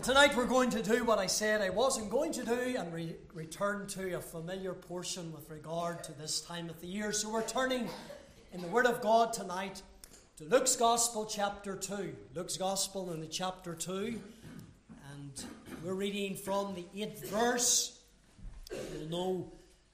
Tonight we're going to do what I said I wasn't going to do and return to a familiar portion with regard to this time of the year. So we're turning in the Word of God tonight to Luke's Gospel chapter 2. Luke's Gospel in the chapter 2, and we're reading from the 8th verse. You'll know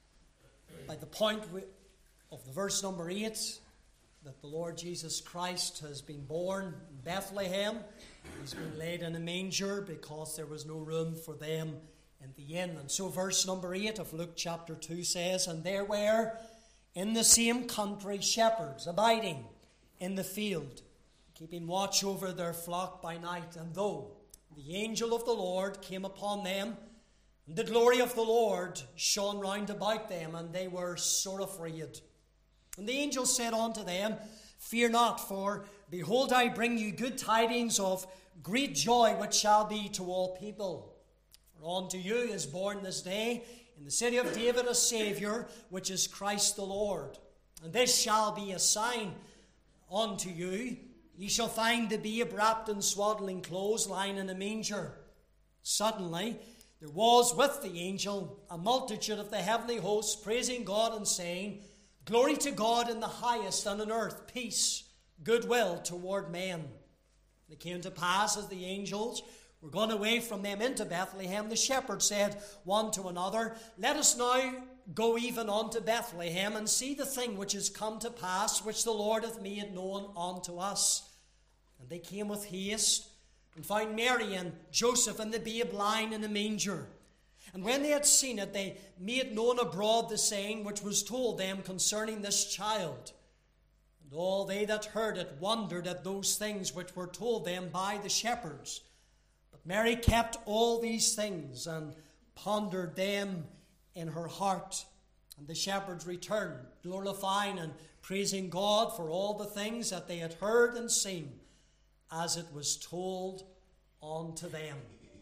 by the point of the verse number 8 that the Lord Jesus Christ has been born in Bethlehem. He's been laid in a manger because there was no room for them in the inn. And so verse number 8 of Luke chapter 2 says, "And there were in the same country shepherds abiding in the field, keeping watch over their flock by night. And though the angel of the Lord came upon them, and the glory of the Lord shone round about them, and they were sore afraid. And the angel said unto them, Fear not, for behold, I bring you good tidings of great joy, which shall be to all people. For unto you is born this day in the city of David a Saviour, which is Christ the Lord. And this shall be a sign unto you. Ye shall find the babe wrapped in swaddling clothes, lying in a manger. Suddenly there was with the angel a multitude of the heavenly hosts, praising God and saying, Glory to God in the highest, and on earth peace, goodwill toward men. It came to pass, as the angels were gone away from them into Bethlehem, the shepherds said one to another, Let us now go even unto Bethlehem, and see the thing which is come to pass, which the Lord hath made known unto us. And they came with haste, and found Mary and Joseph and the babe lying in a manger. And when they had seen it, they made known abroad the saying which was told them concerning this child. And all they that heard it wondered at those things which were told them by the shepherds. But Mary kept all these things, and pondered them in her heart. And the shepherds returned, glorifying and praising God for all the things that they had heard and seen, as it was told unto them.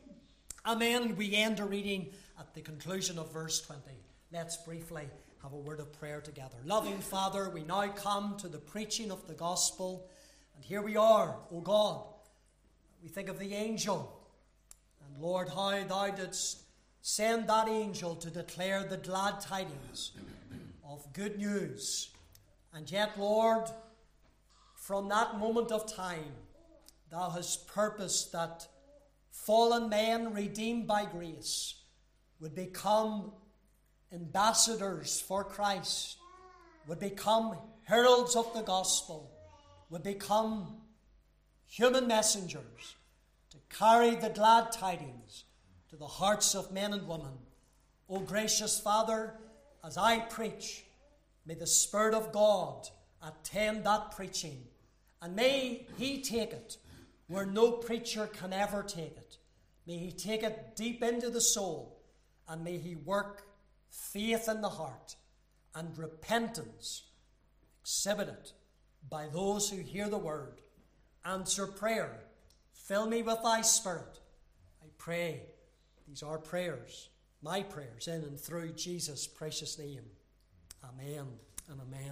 Amen. And we end our reading at the conclusion of verse 20. Let's briefly have a word of prayer together. Loving Father, we now come to the preaching of the gospel. And here we are, O God. We think of the angel. And Lord, how thou didst send that angel to declare the glad tidings of good news. And yet, Lord, from that moment of time, thou hast purposed that fallen men redeemed by grace would become ambassadors for Christ, would become heralds of the gospel, would become human messengers to carry the glad tidings to the hearts of men and women. O gracious Father, as I preach, may the Spirit of God attend that preaching, and may He take it where no preacher can ever take it. May He take it deep into the soul, and may He work faith in the heart and repentance exhibited by those who hear the word. Answer prayer. Fill me with thy Spirit. I pray these are prayers, my prayers, in and through Jesus' precious name. Amen and amen.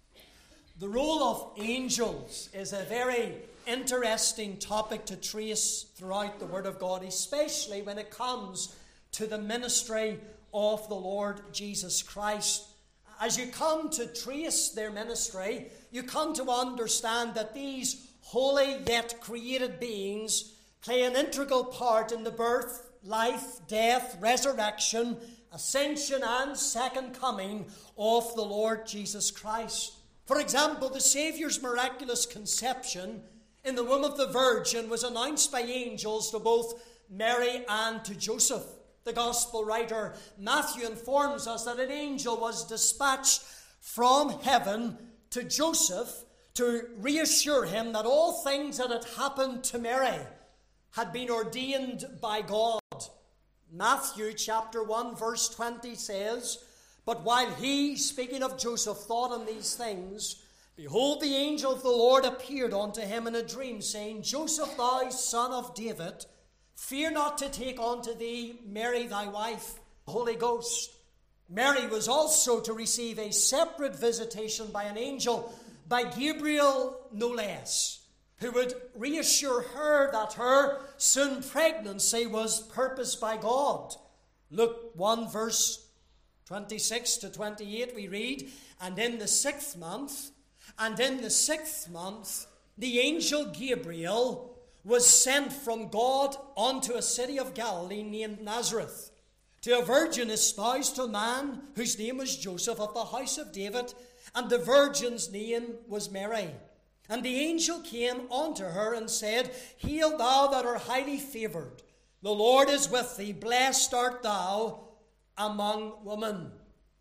The role of angels is a very interesting topic to trace throughout the Word of God, especially when it comes to the ministry of the Lord Jesus Christ. As you come to trace their ministry, you come to understand that these holy yet created beings play an integral part in the birth, life, death, resurrection, ascension, and second coming of the Lord Jesus Christ. For example, the Saviour's miraculous conception in the womb of the Virgin was announced by angels to both Mary and to Joseph. The Gospel writer Matthew informs us that an angel was dispatched from heaven to Joseph to reassure him that all things that had happened to Mary had been ordained by God. Matthew chapter 1 verse 20 says, But while he, speaking of Joseph, thought on these things, behold, the angel of the Lord appeared unto him in a dream, saying, Joseph, thou son of David, fear not to take unto thee Mary thy wife, the Holy Ghost. Mary was also to receive a separate visitation by an angel, by Gabriel no less. who would reassure her that her soon pregnancy was purposed by God. Luke 1 verse 26 to 28 we read, and in the 6th month, the angel Gabriel was sent from God unto a city of Galilee named Nazareth, to a virgin espoused to a man whose name was Joseph of the house of David, and the virgin's name was Mary. And the angel came unto her and said, Hail thou that art highly favoured, the Lord is with thee, blessed art thou among women.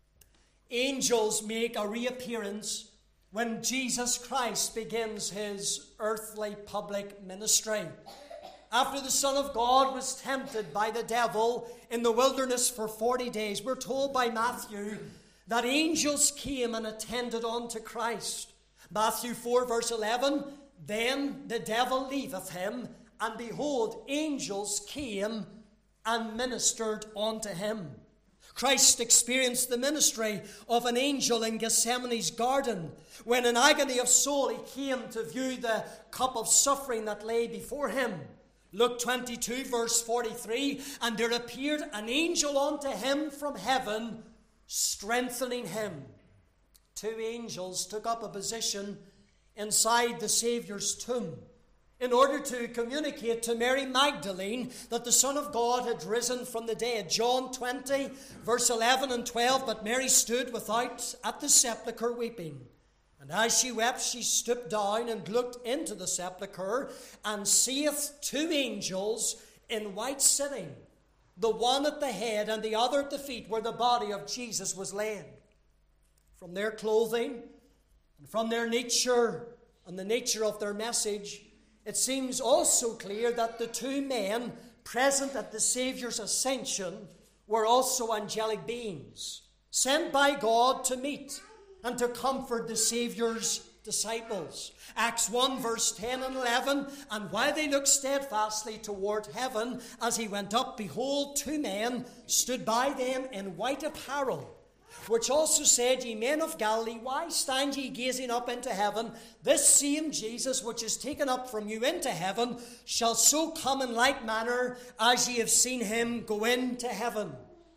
Angels make a reappearance when Jesus Christ begins his earthly public ministry. After the Son of God was tempted by the devil in the wilderness for 40 days, we're told by Matthew that angels came and attended unto Christ. Matthew 4 verse 11, Then the devil leaveth him, and behold, angels came and ministered unto him. Christ experienced the ministry of an angel in Gethsemane's garden, when in agony of soul he came to view the cup of suffering that lay before him. Luke 22 verse 43, And there appeared an angel unto him from heaven, strengthening him. 2 angels took up a position inside the Saviour's tomb in order to communicate to Mary Magdalene that the Son of God had risen from the dead. John 20 verse 11 and 12, But Mary stood without at the sepulchre weeping. And as she wept, she stooped down and looked into the sepulchre, and seeth 2 angels in white sitting, the one at the head and the other at the feet, where the body of Jesus was laid. From their clothing and from their nature and the nature of their message, it seems also clear that the 2 men present at the Saviour's ascension were also angelic beings, sent by God to meet and to comfort the Saviour's disciples. Acts 1 verse 10 and 11, And while they looked steadfastly toward heaven as he went up, behold, 2 men stood by them in white apparel, which also said, Ye men of Galilee, why stand ye gazing up into heaven? This same Jesus which is taken up from you into heaven shall so come in like manner as ye have seen him go into heaven.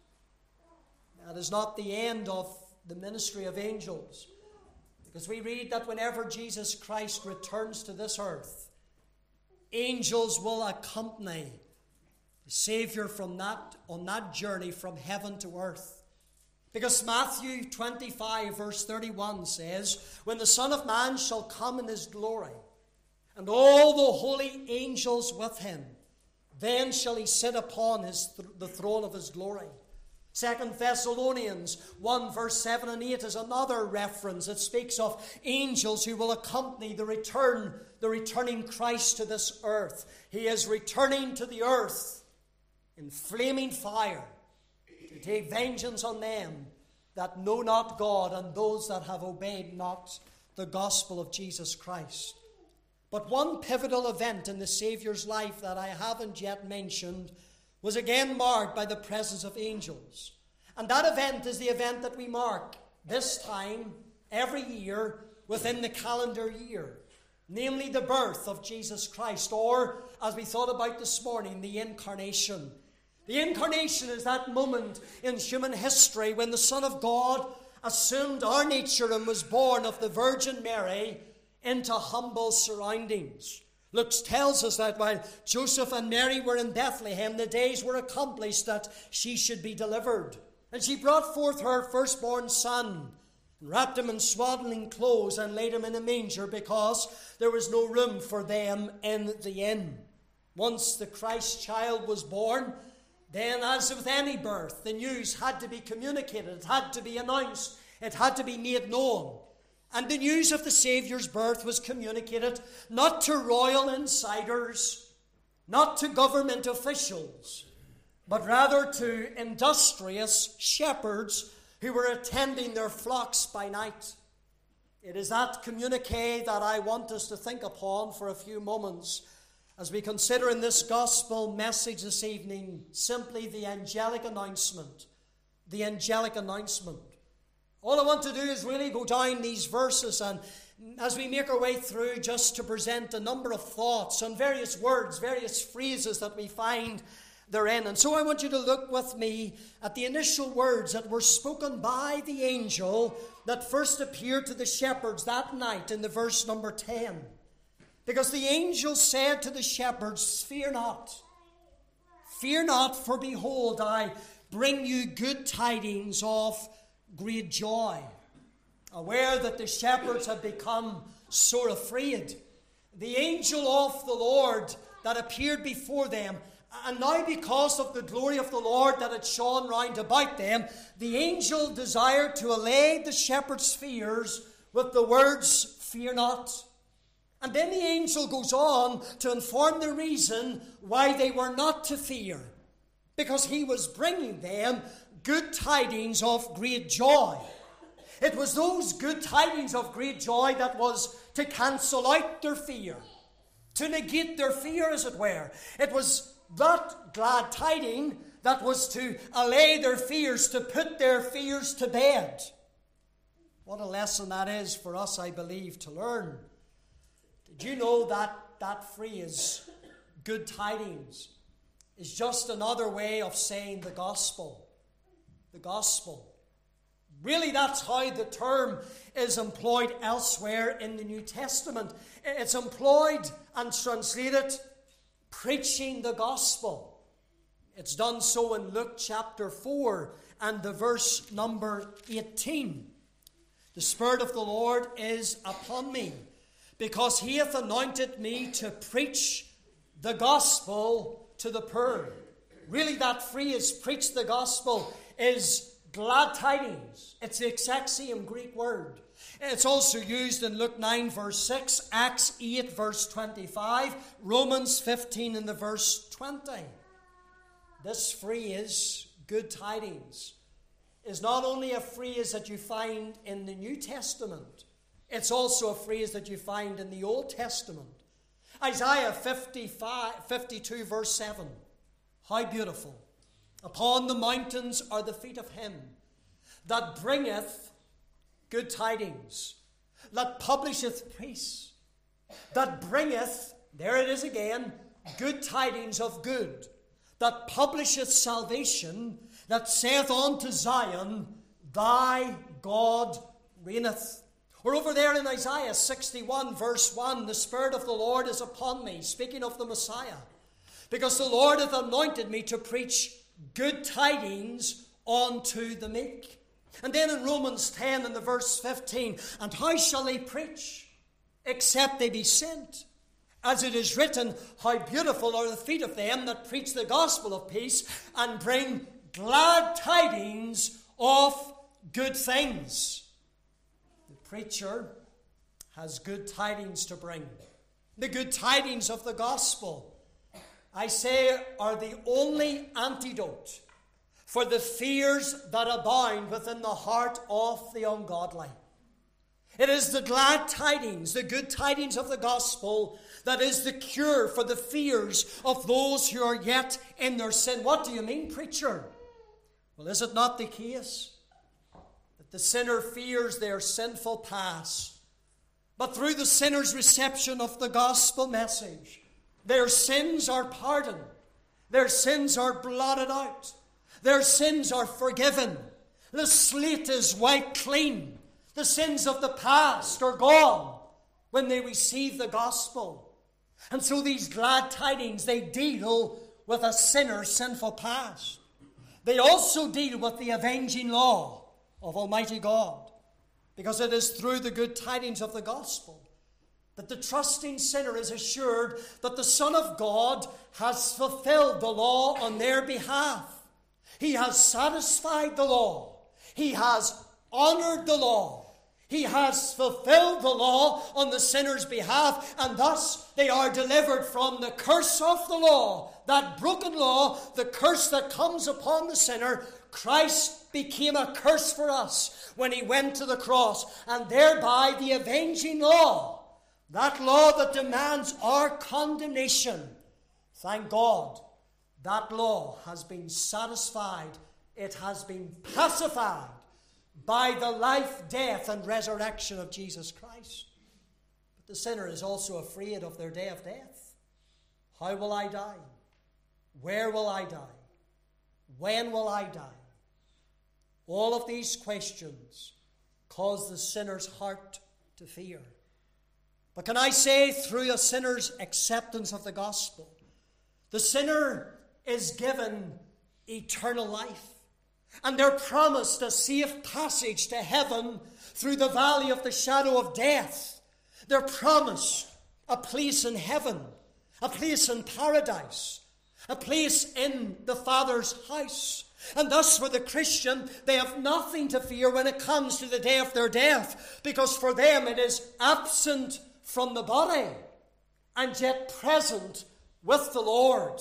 That is not the end of the ministry of angels, because we read that whenever Jesus Christ returns to this earth, angels will accompany the Saviour on that journey from heaven to earth. Because Matthew 25 verse 31 says, When the Son of Man shall come in his glory, and all the holy angels with him, then shall he sit upon the throne of his glory. 2 Thessalonians 1 verse 7 and 8 is another reference that speaks of angels who will accompany the returning Christ to this earth. He is returning to the earth in flaming fire to take vengeance on them that know not God and those that have obeyed not the gospel of Jesus Christ. But one pivotal event in the Saviour's life that I haven't yet mentioned was again marked by the presence of angels. And that event is the event that we mark this time every year within the calendar year, namely the birth of Jesus Christ, or, as we thought about this morning, the Incarnation. The Incarnation is that moment in human history when the Son of God assumed our nature and was born of the Virgin Mary into humble surroundings. Luke tells us that while Joseph and Mary were in Bethlehem, the days were accomplished that she should be delivered. And she brought forth her firstborn son, and wrapped him in swaddling clothes, and laid him in a manger, because there was no room for them in the inn. Once the Christ child was born, then, as with any birth, the news had to be communicated, it had to be announced, it had to be made known. And the news of the Saviour's birth was communicated not to royal insiders, not to government officials, but rather to industrious shepherds who were attending their flocks by night. It is that communique that I want us to think upon for a few moments as we consider in this gospel message this evening simply the angelic announcement. The angelic announcement. All I want to do is really go down these verses and as we make our way through, just to present a number of thoughts on various words, various phrases that we find therein. And so I want you to look with me at the initial words that were spoken by the angel that first appeared to the shepherds that night in the verse number 10. Because the angel said to the shepherds, "Fear not. Fear not, for behold, I bring you good tidings of great joy." Aware that the shepherds had become sore afraid, the angel of the Lord that appeared before them, and now because of the glory of the Lord that had shone round about them, the angel desired to allay the shepherds' fears with the words, "Fear not." And then the angel goes on to inform the reason why they were not to fear. Because he was bringing them good tidings of great joy. It was those good tidings of great joy that was to cancel out their fear, to negate their fear, as it were. It was that glad tiding that was to allay their fears, to put their fears to bed. What a lesson that is for us, I believe, to learn. Did you know that that phrase, good tidings, is just another way of saying the gospel? The gospel. Really, that's how the term is employed elsewhere in the New Testament. It's employed and translated preaching the gospel. It's done so in Luke chapter 4 and the verse number 18. "The Spirit of the Lord is upon me, because he hath anointed me to preach the gospel to the poor." Really, that phrase, "preach the gospel," is glad tidings. It's the exact same Greek word. It's also used in Luke 9 verse 6, Acts 8 verse 25, Romans 15 and the verse 20. This phrase, good tidings, is not only a phrase that you find in the New Testament, it's also a phrase that you find in the Old Testament. Isaiah 52 verse 7. How beautiful. "Upon the mountains are the feet of him that bringeth good tidings, that publisheth peace, that bringeth," there it is again, "good tidings of good, that publisheth salvation, that saith unto Zion, Thy God reigneth." Or over there in Isaiah 61 verse 1, "The Spirit of the Lord is upon me," speaking of the Messiah, "because the Lord hath anointed me to preach good tidings unto the meek." And then in Romans 10 and the verse 15, "And how shall they preach, except they be sent? As it is written, How beautiful are the feet of them that preach the gospel of peace, and bring glad tidings of good things." The preacher has good tidings to bring. The good tidings of the gospel, I say, are the only antidote for the fears that abound within the heart of the ungodly. It is the glad tidings, the good tidings of the gospel, that is the cure for the fears of those who are yet in their sin. What do you mean, preacher? Well, is it not the case that the sinner fears their sinful past, but through the sinner's reception of the gospel message, their sins are pardoned, their sins are blotted out, their sins are forgiven, the slate is wiped clean, the sins of the past are gone when they receive the gospel. And so these glad tidings, they deal with a sinner's sinful past. They also deal with the avenging law of Almighty God, because it is through the good tidings of the gospel that the trusting sinner is assured that the Son of God has fulfilled the law on their behalf. He has satisfied the law. He has honored the law. He has fulfilled the law on the sinner's behalf, and thus they are delivered from the curse of the law, that broken law, the curse that comes upon the sinner. Christ became a curse for us when he went to the cross, and thereby the avenging law, that law that demands our condemnation, thank God, that law has been satisfied. It has been pacified by the life, death, and resurrection of Jesus Christ. But the sinner is also afraid of their day of death. How will I die? Where will I die? When will I die? All of these questions cause the sinner's heart to fear. But can I say, through a sinner's acceptance of the gospel, the sinner is given eternal life. And they're promised a safe passage to heaven through the valley of the shadow of death. They're promised a place in heaven, a place in paradise, a place in the Father's house. And thus for the Christian, they have nothing to fear when it comes to the day of their death, because for them it is absent from the body and yet present with the Lord.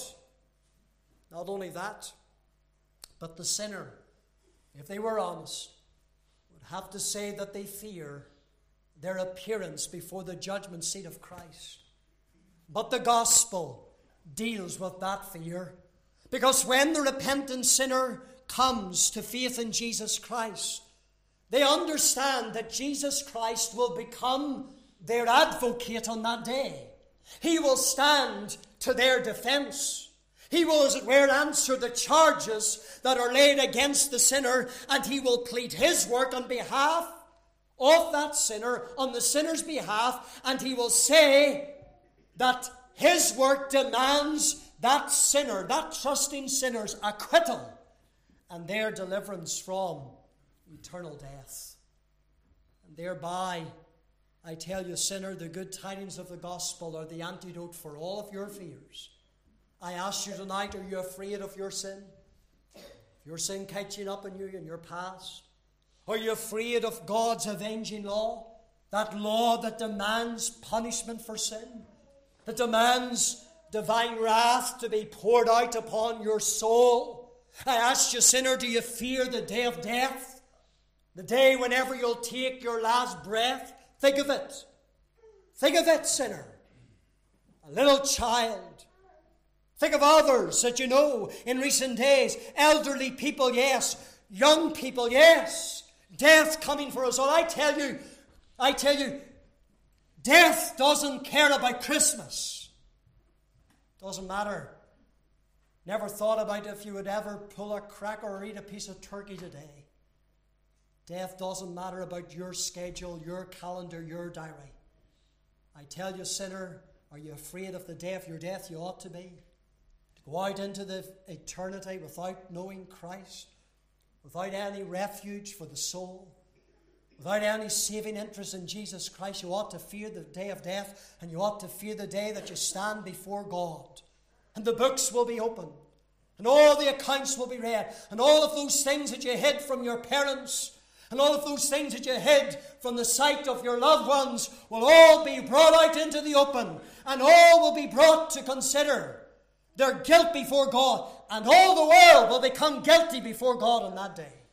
Not only that, but the sinner, if they were honest, would have to say that they fear their appearance before the judgment seat of Christ. But the gospel deals with that fear, because when the repentant sinner comes to faith in Jesus Christ, they understand that Jesus Christ will become their advocate on that day. He will stand to their defense. He will, as it were, answer the charges that are laid against the sinner, and he will plead his work on behalf of that sinner, on the sinner's behalf, and he will say that his work demands that sinner, that trusting sinner's acquittal and their deliverance from eternal death. And thereby, I tell you, sinner, the good tidings of the gospel are the antidote for all of your fears. I ask you tonight, are you afraid of your sin? Your sin catching up on you in your past? Are you afraid of God's avenging law? That law that demands punishment for sin? That demands divine wrath to be poured out upon your soul? I ask you, sinner, do you fear the day of death? The day whenever you'll take your last breath? Think of it. Think of it, sinner. A little child. Think of others that you know in recent days. Elderly people, yes. Young people, yes. Death coming for us all. I tell you, death doesn't care about Christmas. Doesn't matter. Never thought about if you would ever pull a cracker or eat a piece of turkey today. Death doesn't matter about your schedule, your calendar, your diary. I tell you, sinner, are you afraid of the day of your death? You ought to be. To go out into the eternity without knowing Christ, without any refuge for the soul, without any saving interest in Jesus Christ, you ought to fear the day of death, and you ought to fear the day that you stand before God. And the books will be opened, and all the accounts will be read, and all of those things that you hid from your parents, and all of those things that you hid from the sight of your loved ones will all be brought out into the open, and all will be brought to consider their guilt before God, and all the world will become guilty before God on that day.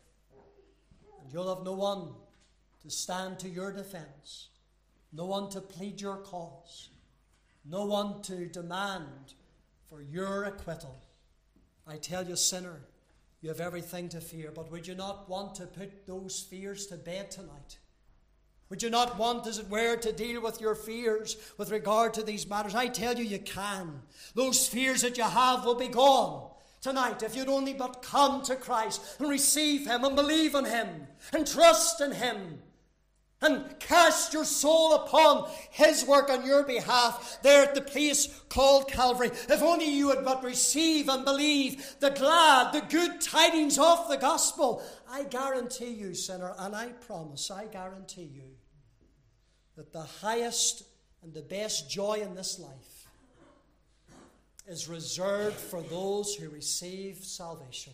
And you'll have no one to stand to your defense, no one to plead your cause, no one to demand for your acquittal. I tell you, sinner, you have everything to fear, but would you not want to put those fears to bed tonight? Would you not want, as it were, to deal with your fears with regard to these matters? I tell you, you can. Those fears that you have will be gone tonight if you'd only but come to Christ and receive Him and believe in Him and trust in Him and cast your soul upon His work on your behalf there at the place called Calvary. If only you would but receive and believe the glad, the good tidings of the gospel, I guarantee you, sinner, and I promise, I guarantee you, that the highest and the best joy in this life is reserved for those who receive salvation.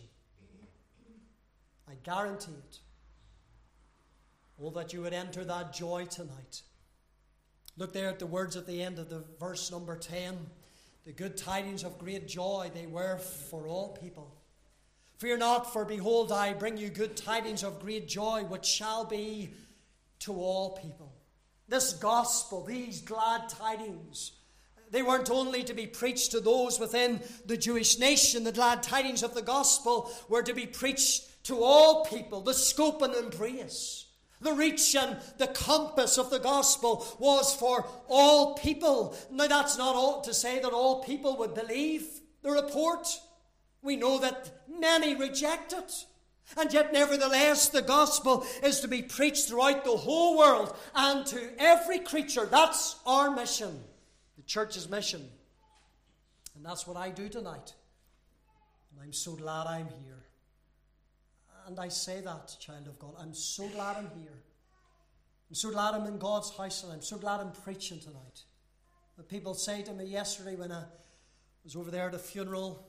I guarantee it. Oh, that you would enter that joy tonight. Look there at the words at the end of the verse number 10. The good tidings of great joy they were for all people. Fear not, for behold, I bring you good tidings of great joy, which shall be to all people. This gospel, these glad tidings, they weren't only to be preached to those within the Jewish nation. The glad tidings of the gospel were to be preached to all people. The scope and embrace The reach and the compass of the gospel was for all people. Now, that's not all to say that all people would believe the report. We know that many reject it. And yet, nevertheless, the gospel is to be preached throughout the whole world and to every creature. That's our mission, the church's mission. And that's what I do tonight. And I'm so glad I'm here. And I say that, child of God, I'm so glad I'm here. I'm so glad I'm in God's house, and I'm so glad I'm preaching tonight. The people say to me yesterday when I was over there at a funeral,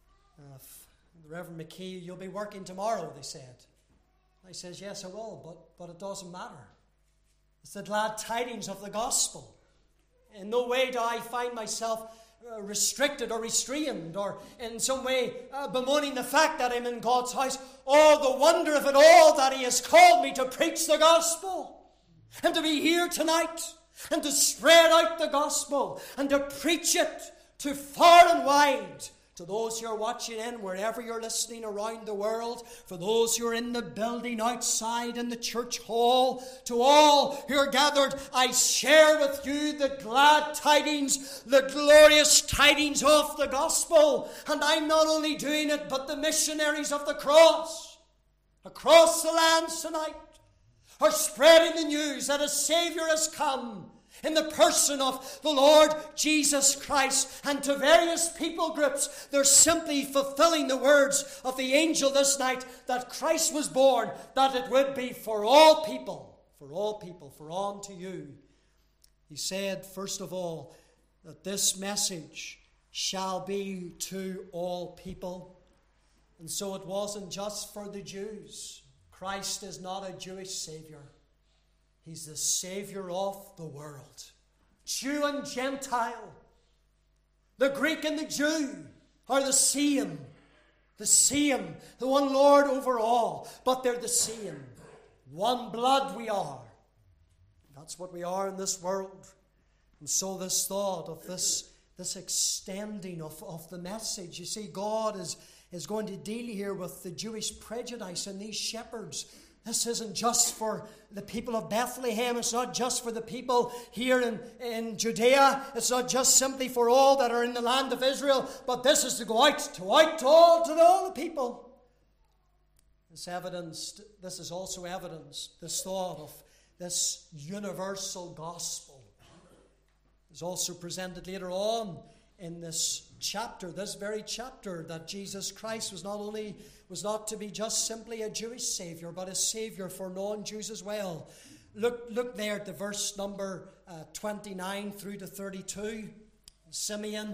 the Reverend McKee, you'll be working tomorrow, they said. I says, yes, I will, but it doesn't matter. It's the glad tidings of the gospel. In no way do I find myself restricted or restrained or in some way bemoaning the fact that I'm in God's house. Oh, the wonder of it all that He has called me to preach the gospel and to be here tonight and to spread out the gospel and to preach it to far and wide. To those who are watching in, wherever you're listening around the world, for those who are in the building outside in the church hall, to all who are gathered, I share with you the glad tidings, the glorious tidings of the gospel. And I'm not only doing it, but the missionaries of the cross across the lands tonight are spreading the news that a Saviour has come in the person of the Lord Jesus Christ. And to various people groups, they're simply fulfilling the words of the angel this night that Christ was born, that it would be for all people, for unto you. He said, first of all, that this message shall be to all people. And so it wasn't just for the Jews. Christ is not a Jewish Saviour. He's the Saviour of the world. Jew and Gentile. The Greek and the Jew are the same. The same. The one Lord over all. But they're the same. One blood we are. That's what we are in this world. And so this thought of this extending of the message. You see, God is going to deal here with the Jewish prejudice and these shepherds. This isn't just for the people of Bethlehem. It's not just for the people here in Judea. It's not just simply for all that are in the land of Israel. But this is to go out to all the people. This is also evidence, this thought of this universal gospel is also presented later on in this chapter, this very chapter, that Jesus Christ was not to be just simply a Jewish Saviour, but a Saviour for non-Jews as well. Look there at the verse number 29 through to 32. Simeon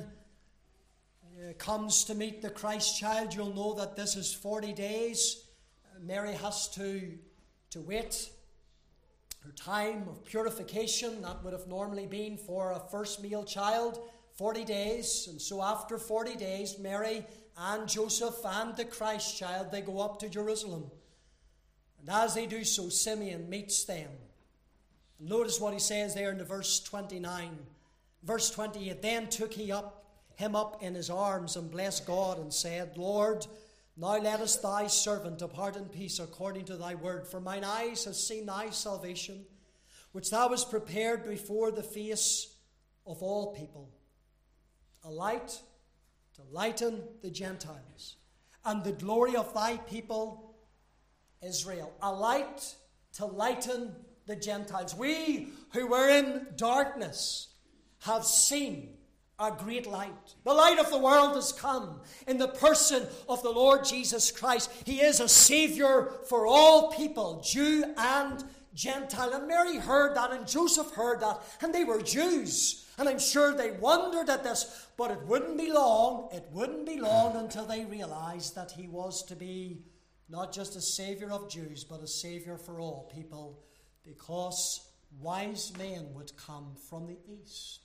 comes to meet the Christ child. You'll know that this is 40 days. Mary has to wait her time of purification. That would have normally been for a first male child, 40 days. And so after 40 days, Mary and Joseph and the Christ child, they go up to Jerusalem. And as they do so, Simeon meets them. Notice what he says there in the verse 29. Verse 28, then took he him up in his arms and blessed God and said, Lord, now lettest thy servant depart in peace according to thy word. For mine eyes have seen thy salvation, which thou hast prepared before the face of all people, a light to lighten the Gentiles, and the glory of thy people Israel. A light to lighten the Gentiles. We who were in darkness have seen a great light. The light of the world has come in the person of the Lord Jesus Christ. He is a Saviour for all people, Jew and Gentile. And Mary heard that, and Joseph heard that, and they were Jews. And I'm sure they wondered at this, but it wouldn't be long until they realized that he was to be not just a Saviour of Jews, but a Saviour for all people, because wise men would come from the east.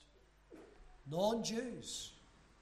Non-Jews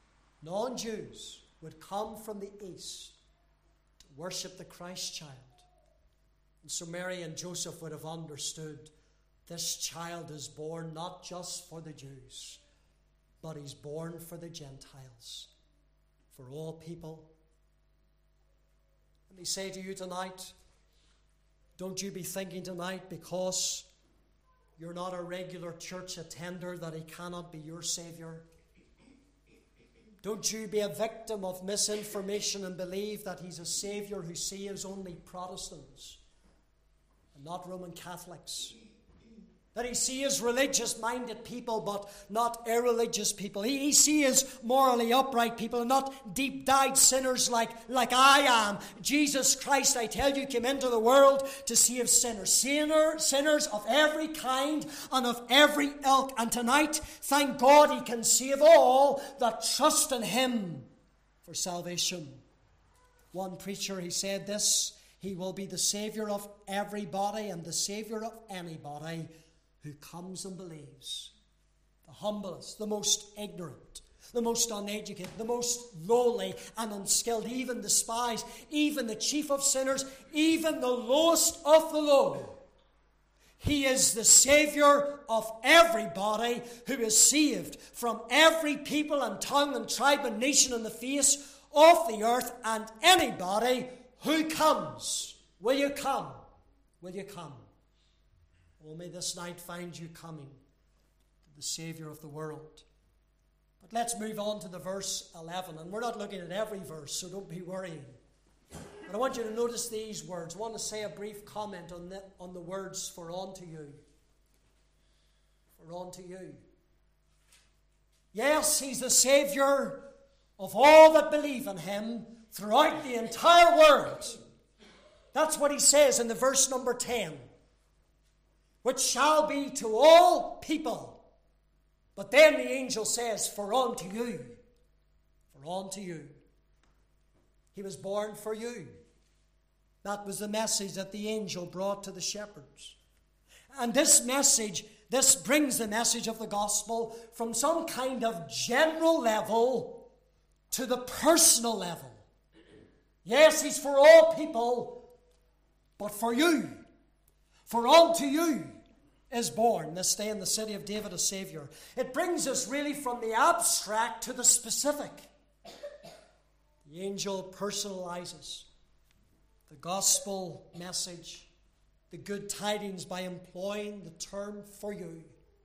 would come from the east to worship the Christ child. And so Mary and Joseph would have understood this child is born not just for the Jews, but he's born for the Gentiles, for all people. Let me say to you tonight, Don't you be thinking tonight, because you're not a regular church attender, that he cannot be your Saviour. Don't you be a victim of misinformation and believe that he's a Saviour who saves only Protestants and not Roman Catholics. That he sees religious-minded people, but not irreligious people. He sees morally upright people, and not deep-dyed sinners like I am. Jesus Christ, I tell you, came into the world to save sinners. Sinners of every kind and of every ilk. And tonight, thank God, he can save all that trust in him for salvation. One preacher, he said this: he will be the Saviour of everybody and the Saviour of anybody who comes and believes. The humblest, the most ignorant, the most uneducated, the most lowly and unskilled, even despised, even the chief of sinners, even the lowest of the low. He is the Saviour of everybody who is saved from every people and tongue and tribe and nation on the face of the earth, and anybody who comes. Will you come? Will you come? Oh, may this night find you coming to the Saviour of the world. But let's move on to the verse 11. And we're not looking at every verse, so don't be worrying. But I want you to notice these words. I want to say a brief comment on the words, "for unto you." For unto you. Yes, he's the Saviour of all that believe in him throughout the entire world. That's what he says in the verse number 10. Which shall be to all people. But then the angel says, "for unto you." For unto you. He was born for you. That was the message that the angel brought to the shepherds. And this message, this brings the message of the gospel from some kind of general level to the personal level. Yes, he's for all people, but for you. For unto you is born this day in the city of David a Saviour. It brings us really from the abstract to the specific. The angel personalizes the gospel message, the good tidings, by employing the term "for you."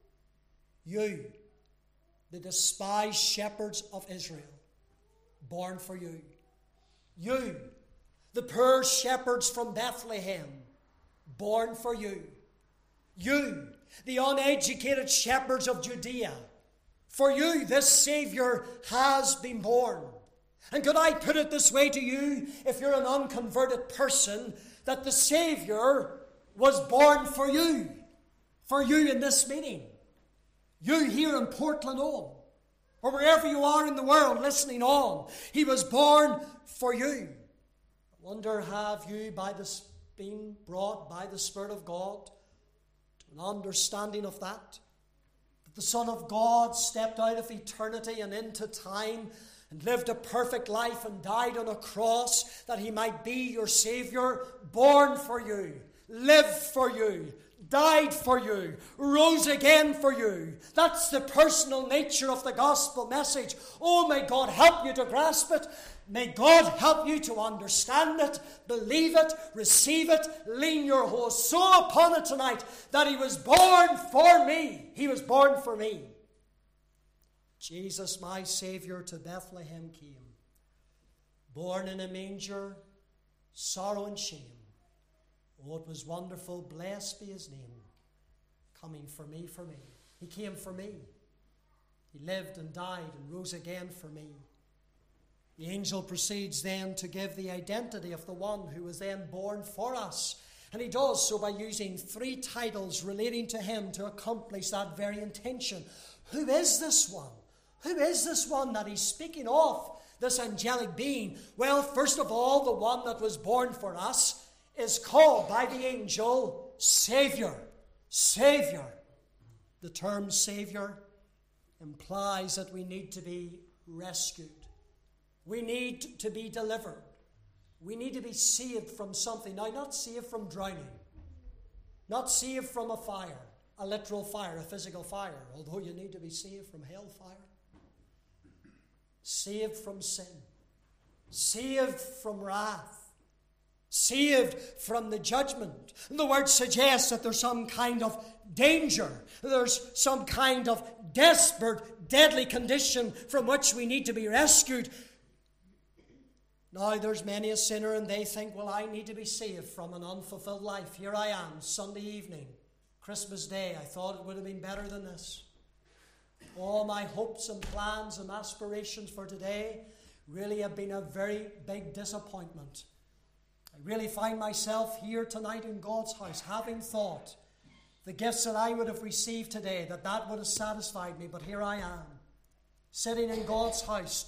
You, the despised shepherds of Israel, born for you. You, the poor shepherds from Bethlehem, born for you. You, the uneducated shepherds of Judea, for you this Saviour has been born. And could I put it this way to you, if you're an unconverted person, that the Saviour was born for you in this meeting. You here in Portland Home, or wherever you are in the world listening on, he was born for you. I wonder, have you been brought by the Spirit of God to an understanding of that? That the Son of God stepped out of eternity and into time and lived a perfect life and died on a cross that he might be your Saviour, born for you, lived for you, died for you, rose again for you. That's the personal nature of the gospel message. Oh, may God help you to grasp it. May God help you to understand it, believe it, receive it, lean your whole soul upon it tonight, that he was born for me. He was born for me. Jesus, my Saviour, to Bethlehem came, born in a manger, sorrow and shame. Oh, it was wonderful, blessed be his name, coming for me, for me. He came for me. He lived and died and rose again for me. The angel proceeds then to give the identity of the one who was then born for us. And he does so by using 3 titles relating to him to accomplish that very intention. Who is this one? Who is this one that he's speaking of, this angelic being? Well, first of all, the one that was born for us is called by the angel Saviour. Saviour. The term Saviour implies that we need to be rescued. We need to be delivered. We need to be saved from something. Now, not saved from drowning. Not saved from a fire, a literal fire, a physical fire, although you need to be saved from hellfire. Saved from sin. Saved from wrath. saved from the judgment. And the word suggests that there's some kind of danger. There's some kind of desperate, deadly condition from which we need to be rescued. Now there's many a sinner and they think, well, I need to be saved from an unfulfilled life. Here I am, Sunday evening, Christmas Day. I thought it would have been better than this. All my hopes and plans and aspirations for today really have been a very big disappointment. I really find myself here tonight in God's house having thought the gifts that I would have received today, that would have satisfied me. But here I am, sitting in God's house,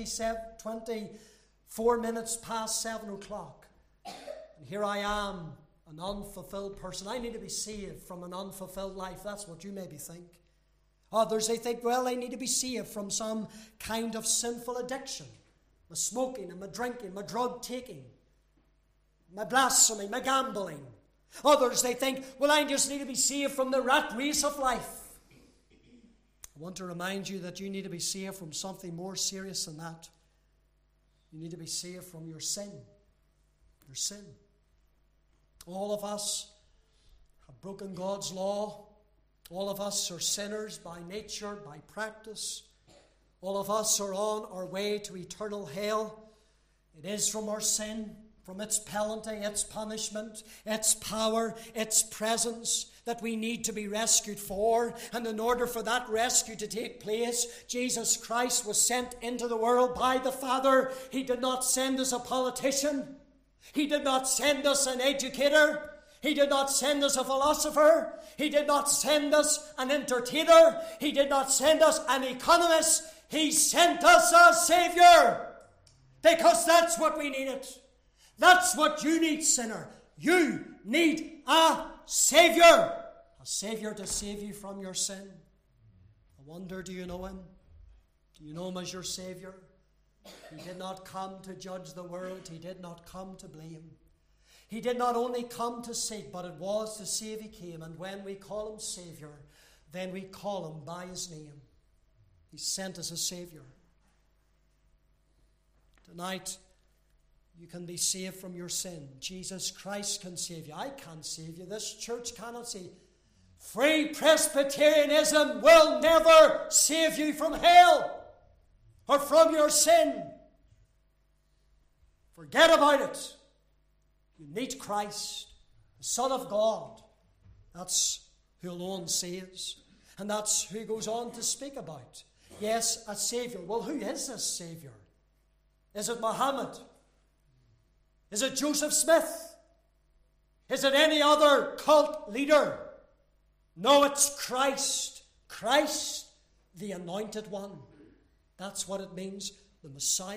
24 minutes past 7 o'clock. And here I am, an unfulfilled person. I need to be saved from an unfulfilled life. That's what you maybe think. Others, they think, well, I need to be saved from some kind of sinful addiction. My smoking and my drinking, my drug taking, my blasphemy, my gambling. Others, they think, well, I just need to be saved from the rat race of life. I want to remind you that you need to be saved from something more serious than that. You need to be saved from your sin. Your sin. All of us have broken God's law. All of us are sinners by nature, by practice. All of us are on our way to eternal hell. It is from our sin, from its penalty, its punishment, its power, its presence that we need to be rescued for. And in order for that rescue to take place, Jesus Christ was sent into the world by the Father. He did not send us a politician. He did not send us an educator. He did not send us a philosopher. He did not send us an entertainer. He did not send us an economist. He sent us a Savior. Because that's what we needed. That's what you need, sinner. You need a Savior. A Savior to save you from your sin. I wonder, do you know Him? Do you know Him as your Savior? He did not come to judge the world. He did not come to blame. He did not only come to seek, but it was to save He came. And when we call Him Savior, then we call Him by His name. He sent us a Savior. Tonight, you can be saved from your sin. Jesus Christ can save you. I can't save you. This church cannot save you. Free Presbyterianism will never save you from hell or from your sin. Forget about it. You need Christ, the Son of God. That's who alone saves. And that's who he goes on to speak about. Yes, a Savior. Well, who is this Savior? Is it Muhammad? Is it Joseph Smith? Is it any other cult leader? No, it's Christ. Christ, the Anointed One. That's what it means, the Messiah.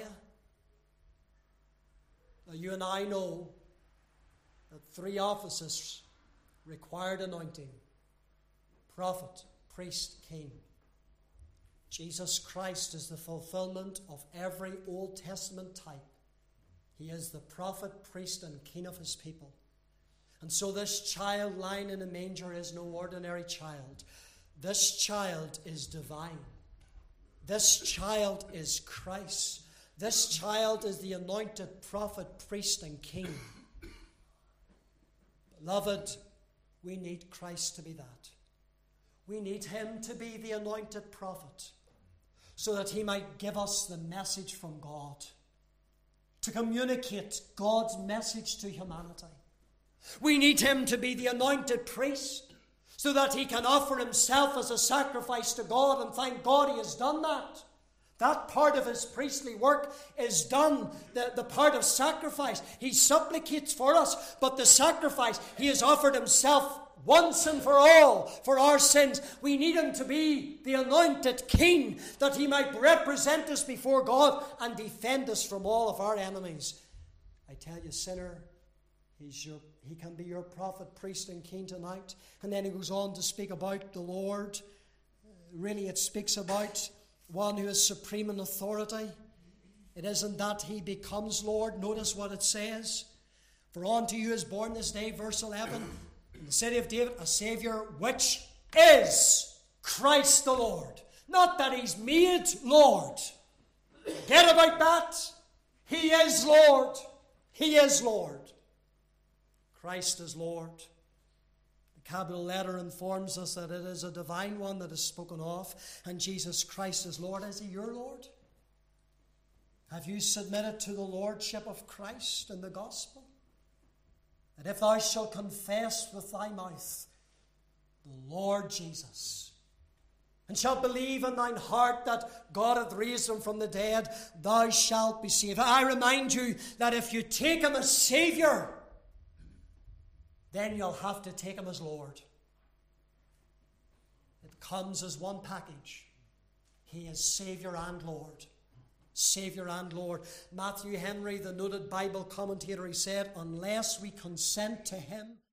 Now, you and I know that 3 offices required anointing: prophet, priest, king. Jesus Christ is the fulfillment of every Old Testament type. He is the prophet, priest, and king of his people. And so this child lying in a manger is no ordinary child. This child is divine. This child is Christ. This child is the anointed prophet, priest, and king. Beloved, we need Christ to be that. We need him to be the anointed prophet so that he might give us the message from God, to communicate God's message to humanity. We need him to be the anointed priest so that he can offer himself as a sacrifice to God, and thank God he has done that. That part of his priestly work is done, the part of sacrifice. He supplicates for us, but the sacrifice, he has offered himself once and for all for our sins. We need him to be the anointed king, that he might represent us before God and defend us from all of our enemies. I tell you, sinner, he can be your prophet, priest, and king tonight. And then he goes on to speak about the Lord. Really, it speaks about one who is supreme in authority. It isn't that he becomes Lord. Notice what it says. For unto you is born this day, verse 11, in the city of David, a Savior, which is Christ the Lord. Not that he's made Lord. Forget about that. He is Lord. He is Lord. Christ is Lord. The capital letter informs us that it is a divine one that is spoken of, and Jesus Christ is Lord. Is He your Lord? Have you submitted to the Lordship of Christ in the gospel? That if thou shalt confess with thy mouth the Lord Jesus, and shalt believe in thine heart that God hath raised him from the dead, thou shalt be saved. I remind you that if you take him as Saviour, then you'll have to take him as Lord. It comes as one package. He is Saviour and Lord. Saviour and Lord. Matthew Henry, the noted Bible commentator, he said, unless we consent to him